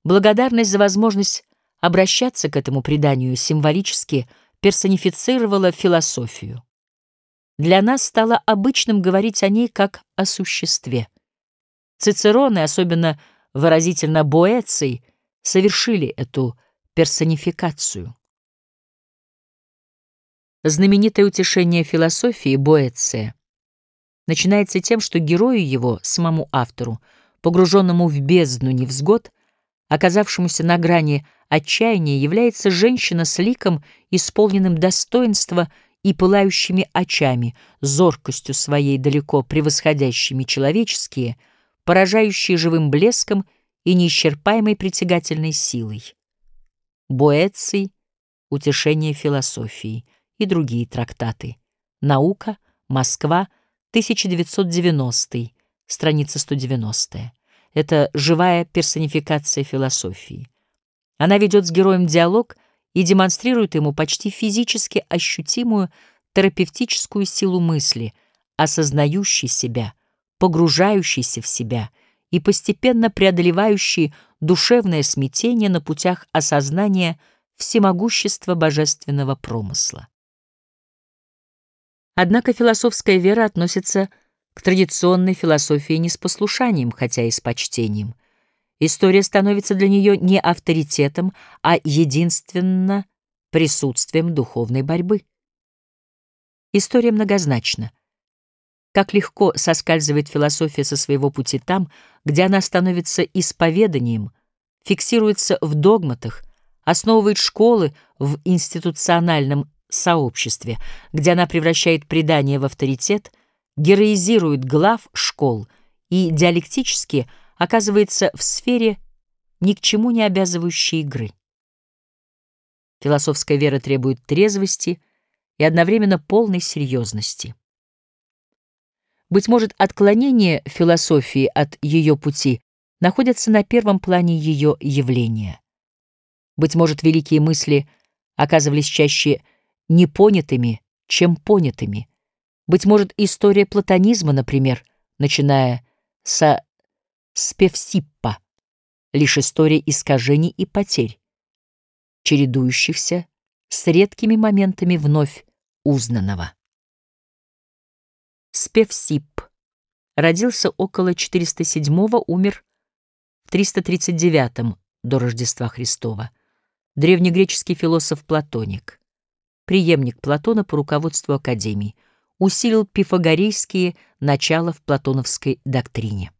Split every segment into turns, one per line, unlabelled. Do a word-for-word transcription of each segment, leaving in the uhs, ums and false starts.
Благодарность за возможность обращаться к этому преданию символически персонифицировала философию. Для нас стало обычным говорить о ней как о существе. Цицерон и особенно выразительно Боэций совершили эту персонификацию. Знаменитое утешение философии Боэция начинается тем, что герою его, самому автору, погруженному в бездну невзгод, оказавшемуся на грани отчаяния, является женщина с ликом, исполненным достоинства и пылающими очами, зоркостью своей далеко превосходящими человеческие, поражающие живым блеском и неисчерпаемой притягательной силой. Боэций, «Утешение философии» и другие трактаты. Наука, Москва, тысяча девятьсот девяностый, страница сто девяностая. Это живая персонификация философии. Она ведет с героем диалог и демонстрирует ему почти физически ощутимую терапевтическую силу мысли, осознающей себя, погружающейся в себя и постепенно преодолевающей душевное смятение на путях осознания всемогущества божественного промысла. Однако философская вера относится к традиционной философии не с послушанием, хотя и с почтением. История становится для нее не авторитетом, а единственно присутствием духовной борьбы. История многозначна. Как легко соскальзывает философия со своего пути там, где она становится исповеданием, фиксируется в догматах, основывает школы в институциональном сообществе, где она превращает предание в авторитет, героизирует глав школ и диалектически оказывается в сфере ни к чему не обязывающей игры. Философская вера требует трезвости и одновременно полной серьезности. Быть может, отклонение философии от ее пути находятся на первом плане ее явления. Быть может, великие мысли оказывались чаще непонятыми, чем понятыми. Быть может, история платонизма, например, начиная со Спевсиппа, лишь история искажений и потерь, чередующихся с редкими моментами вновь узнанного. Спевсипп родился около четыреста седьмого, умер в триста тридцать девятом до Рождества Христова. Древнегреческий философ-платоник, преемник Платона по руководству Академии, усилил пифагорейские начала в платоновской доктрине.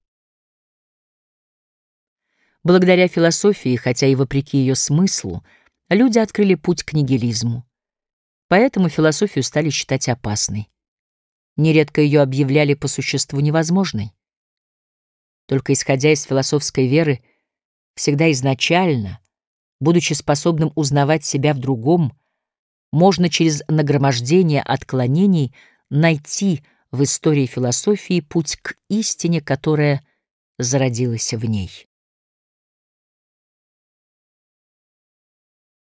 Благодаря философии, хотя и вопреки ее смыслу, люди открыли путь к нигилизму. Поэтому философию стали считать опасной. Нередко ее объявляли по существу невозможной. Только исходя из философской веры, всегда изначально, будучи способным узнавать себя в другом, можно через нагромождение отклонений найти в истории философии путь к истине, которая зародилась в ней.